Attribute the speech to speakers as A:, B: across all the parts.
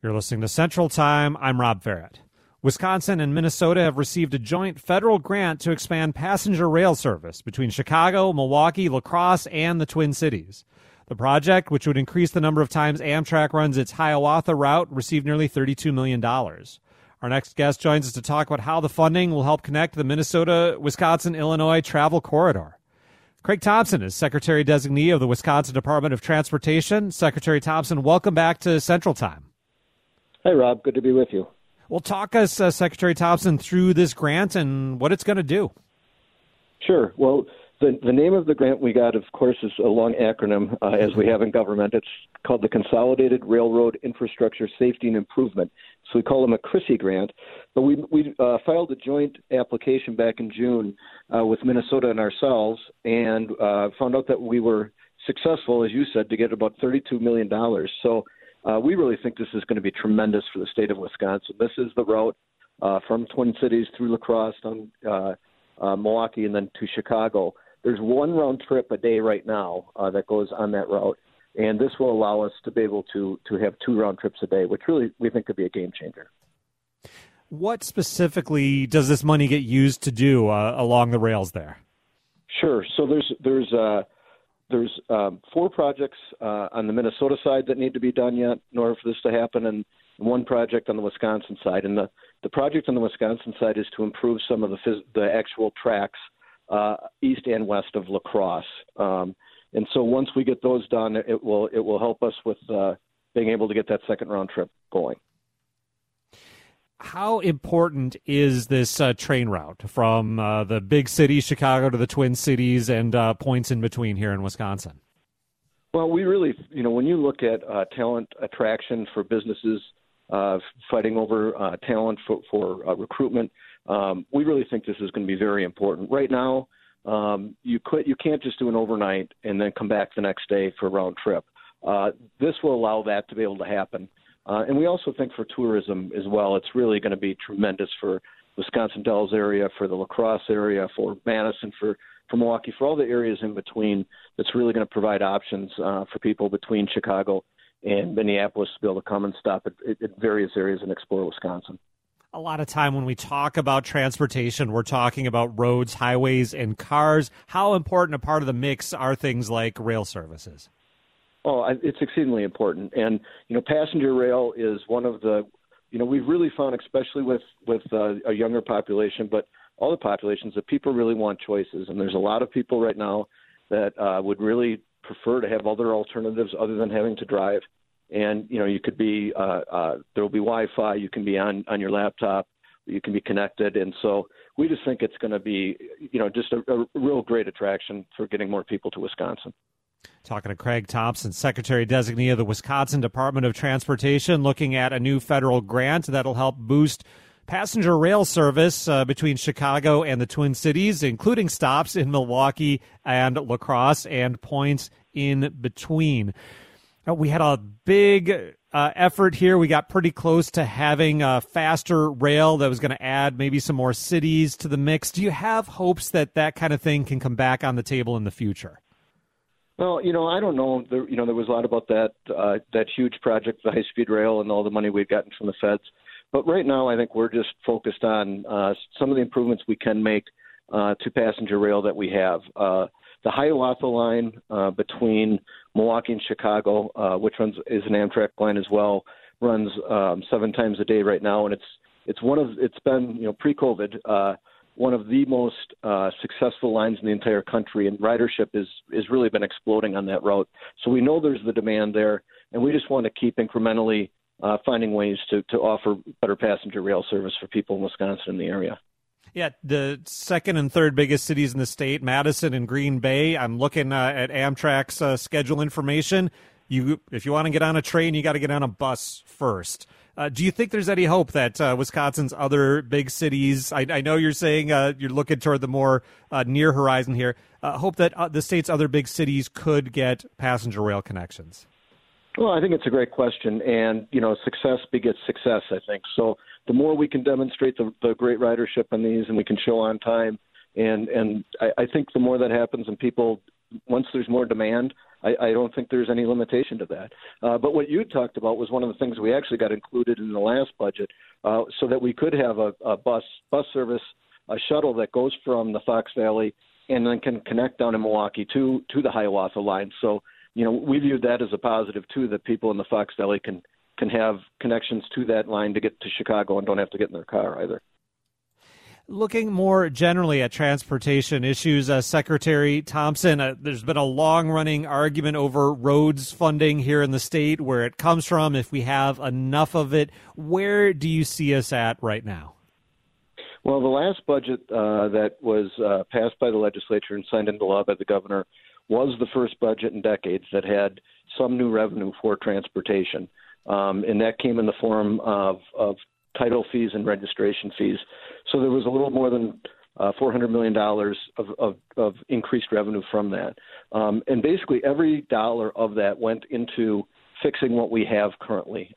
A: You're listening to Central Time. I'm Rob Farrett. Wisconsin and Minnesota have received a joint federal grant to expand passenger rail service between Chicago, Milwaukee, La Crosse, and the Twin Cities. The project, which would increase the number of times Amtrak runs its Hiawatha route, received nearly $32 million. Our next guest joins us to talk about how the funding will help connect the Minnesota, Wisconsin, Illinois travel corridor. Craig Thompson is Secretary-Designee of the Wisconsin Department of Transportation. Secretary Thompson, welcome back to Central Time.
B: Hi, Rob. Good to be with you.
A: Well, talk us, Secretary Thompson, through this grant and what it's going to do.
B: Sure. Well, the name of the grant we got, of course, is a long acronym, as we have in government. It's called the Consolidated Railroad Infrastructure Safety and Improvement. So we call them a CRISI grant. But we filed a joint application back in June with Minnesota and ourselves and found out that we were successful, as you said, to get about $32 million. So we really think this is going to be tremendous for the state of Wisconsin. This is the route from Twin Cities through La Crosse down Milwaukee and then to Chicago. There's one round trip a day right now that goes on that route, and this will allow us to be able to have two round trips a day, which really we think could be a game changer.
A: What specifically does this money get used to do along the rails there?
B: Sure. So there's four projects on the Minnesota side that need to be done yet in order for this to happen, and one project on the Wisconsin side. And the project on the Wisconsin side is to improve some of the actual tracks east and west of La Crosse. And so once we get those done, it will help us with being able to get that second round trip going.
A: How important is this train route from the big city, Chicago, to the Twin Cities and points in between here in Wisconsin?
B: Well, we really, when you look at talent attraction for businesses, fighting over talent for recruitment, we really think this is going to be very important. Right now, you can't just do an overnight and then come back the next day for a round trip. This will allow that to be able to happen. And we also think for tourism as well, it's really going to be tremendous for Wisconsin Dells area, for the La Crosse area, for Madison, for Milwaukee, for all the areas in between. That's really going to provide options for people between Chicago and Minneapolis to be able to come and stop at various areas and explore Wisconsin.
A: A lot of time when we talk about transportation, we're talking about roads, highways, and cars. How important a part of the mix are things like rail services?
B: Oh, it's exceedingly important. And, passenger rail is one of the, we've really found, especially with a younger population, but all the populations, that people really want choices. And there's a lot of people right now that would really prefer to have other alternatives other than having to drive. And, you could be, there will be Wi-Fi, you can be on your laptop, you can be connected. And so we just think it's going to be, just a real great attraction for getting more people to Wisconsin.
A: Talking to Craig Thompson, Secretary-Designee of the Wisconsin Department of Transportation, looking at a new federal grant that'll help boost passenger rail service between Chicago and the Twin Cities, including stops in Milwaukee and La Crosse and points in between. We had a big effort here. We got pretty close to having a faster rail that was going to add maybe some more cities to the mix. Do you have hopes that that kind of thing can come back on the table in the future?
B: Well, I don't know. There was a lot about that huge project, the high-speed rail, and all the money we've gotten from the feds. But right now, I think we're just focused on some of the improvements we can make to passenger rail that we have. The Hiawatha line between Milwaukee and Chicago, which is an Amtrak line as well, runs 7 times a day right now, and it's been pre-COVID one of the most successful lines in the entire country, and ridership is really been exploding on that route. So we know there's the demand there, and we just want to keep incrementally finding ways to offer better passenger rail service for people in Wisconsin and the area.
A: Yeah, the second and third biggest cities in the state, Madison and Green Bay. I'm looking at Amtrak's schedule information. If you want to get on a train, you got to get on a bus first. Do you think there's any hope that Wisconsin's other big cities, I know you're saying you're looking toward the more near horizon here, hope that the state's other big cities could get passenger rail connections?
B: Well, I think it's a great question, and success begets success, I think. So the more we can demonstrate the great ridership on these, and we can show on time, and I think the more that happens, and people, once there's more demand, I don't think there's any limitation to that. But what you talked about was one of the things we actually got included in the last budget, so that we could have a bus service, a shuttle that goes from the Fox Valley and then can connect down in Milwaukee to the Hiawatha line. So, we viewed that as a positive, too, that people in the Fox Valley can have connections to that line to get to Chicago and don't have to get in their car either.
A: Looking more generally at transportation issues, Secretary Thompson, there's been a long-running argument over roads funding here in the state, where it comes from, if we have enough of it. Where do you see us at right now?
B: Well, the last budget that was passed by the legislature and signed into law by the governor was the first budget in decades that had some new revenue for transportation. And that came in the form of title fees and registration fees. So there was a little more than $400 million of increased revenue from that. And basically every dollar of that went into fixing what we have currently.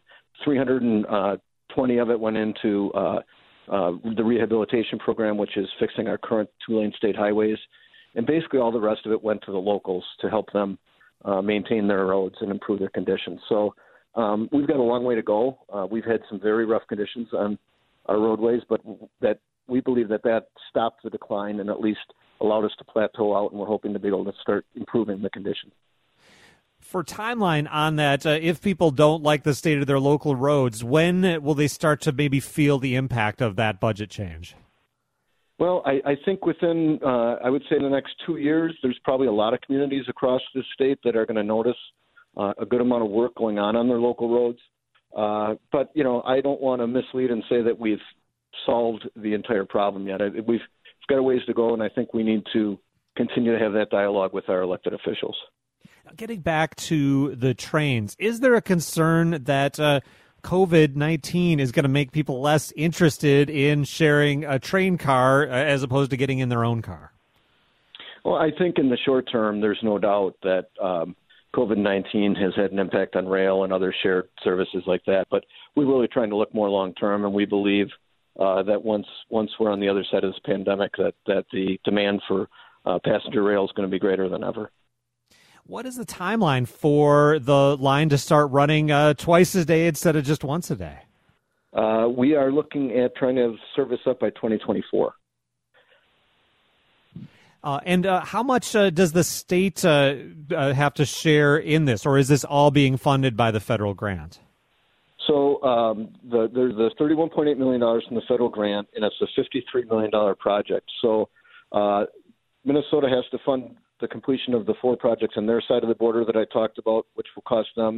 B: 320 of it went into the rehabilitation program, which is fixing our current two-lane state highways. And basically all the rest of it went to the locals to help them maintain their roads and improve their conditions. So we've got a long way to go. We've had some very rough conditions on our roadways, but that we believe that stopped the decline and at least allowed us to plateau out, and we're hoping to be able to start improving the conditions.
A: For timeline on that, if people don't like the state of their local roads, when will they start to maybe feel the impact of that budget change?
B: Well, I think within, I would say in the next 2 years, there's probably a lot of communities across the state that are going to notice a good amount of work going on their local roads. But, I don't want to mislead and say that we've solved the entire problem yet. We've got a ways to go, and I think we need to continue to have that dialogue with our elected officials.
A: Getting back to the trains, is there a concern that COVID-19 is going to make people less interested in sharing a train car as opposed to getting in their own car?
B: Well, I think in the short term, there's no doubt that COVID-19 has had an impact on rail and other shared services like that. But we're really trying to look more long-term, and we believe that once we're on the other side of this pandemic, that the demand for passenger rail is going to be greater than ever.
A: What is the timeline for the line to start running twice a day instead of just once a day?
B: We are looking at trying to have service up by 2024.
A: And how much does the state have to share in this, or is this all being funded by the federal grant?
B: So there's the $31.8 million from the federal grant, and it's a $53 million project. So Minnesota has to fund the completion of the 4 projects on their side of the border that I talked about, which will cost them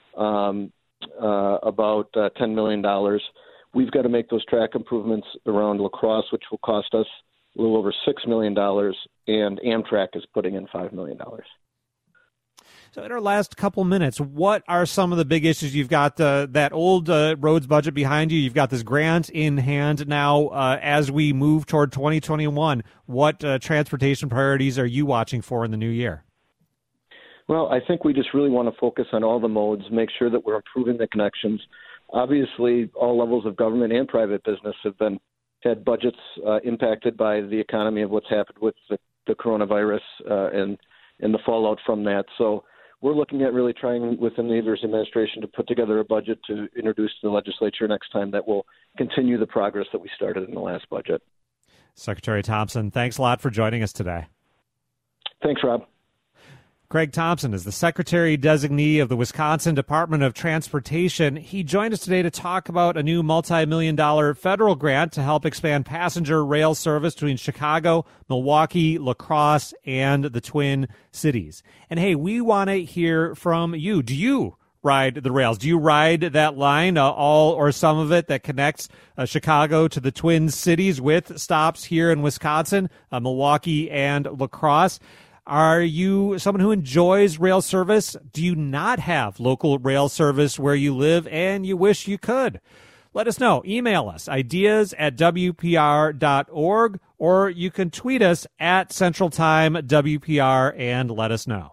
B: about $10 million. We've got to make those track improvements around La Crosse, which will cost us a little over $6 million, and Amtrak is putting in $5 million.
A: So in our last couple minutes, what are some of the big issues? You've got that old roads budget behind you. You've got this grant in hand now. As we move toward 2021, what transportation priorities are you watching for in the new year?
B: Well, I think we just really want to focus on all the modes, make sure that we're improving the connections. Obviously, all levels of government and private business have had budgets impacted by the economy of what's happened with the coronavirus and the fallout from that. So we're looking at really trying within the Evers administration to put together a budget to introduce to the legislature next time that will continue the progress that we started in the last budget.
A: Secretary Thompson, thanks a lot for joining us today.
B: Thanks, Rob.
A: Craig Thompson is the Secretary Designee of the Wisconsin Department of Transportation. He joined us today to talk about a new multi-million-dollar federal grant to help expand passenger rail service between Chicago, Milwaukee, La Crosse, and the Twin Cities. And hey, we want to hear from you. Do you ride the rails? Do you ride that line, all or some of it, that connects Chicago to the Twin Cities with stops here in Wisconsin, Milwaukee, and La Crosse? Are you someone who enjoys rail service? Do you not have local rail service where you live and you wish you could? Let us know. Email us, ideas@wpr.org, or you can tweet us at Central Time WPR and let us know.